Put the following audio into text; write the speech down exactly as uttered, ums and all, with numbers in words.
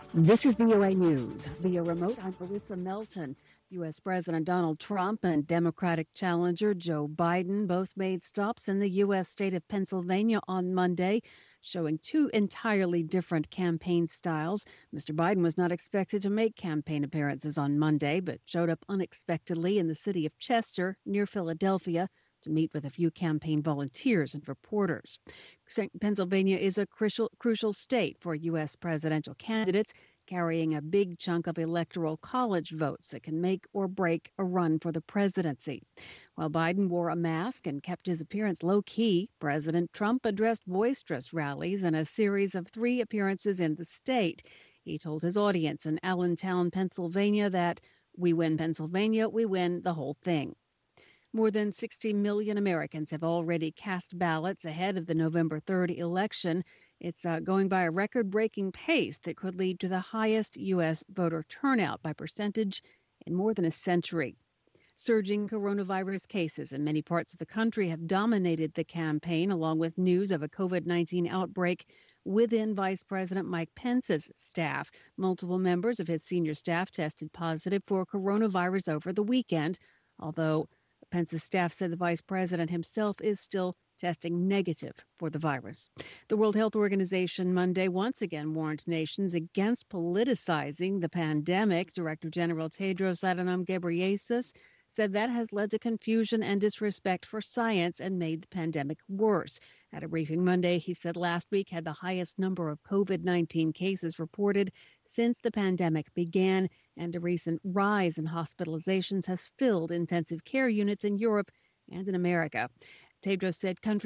This is V O A News. Via remote, I'm Marissa Melton. U S. President Donald Trump and Democratic challenger Joe Biden both made stops in the U S state of Pennsylvania on Monday, showing two entirely different campaign styles. Mister Biden was not expected to make campaign appearances on Monday, but showed up unexpectedly in the city of Chester, near Philadelphia, to meet with a few campaign volunteers and reporters. Pennsylvania is a crucial, crucial state for U S presidential candidates, carrying a big chunk of electoral college votes that can make or break a run for the presidency. While Biden wore a mask and kept his appearance low-key, President Trump addressed boisterous rallies in a series of three appearances in the state. He told his audience in Allentown, Pennsylvania, that we win Pennsylvania, we win the whole thing. More than sixty million Americans have already cast ballots ahead of the November third election. It's uh, going by a record-breaking pace that could lead to the highest U S voter turnout by percentage in more than a century. Surging coronavirus cases in many parts of the country have dominated the campaign, along with news of a COVID nineteen outbreak within Vice President Mike Pence's staff. Multiple members of his senior staff tested positive for coronavirus over the weekend, although Pence's staff said the vice president himself is still testing negative for the virus. The World Health Organization Monday once again warned nations against politicizing the pandemic. Director General Tedros Adhanom Ghebreyesus said that has led to confusion and disrespect for science and made the pandemic worse. At a briefing Monday, he said last week had the highest number of COVID nineteen cases reported since the pandemic began, and a recent rise in hospitalizations has filled intensive care units in Europe and in America. Tedros said countries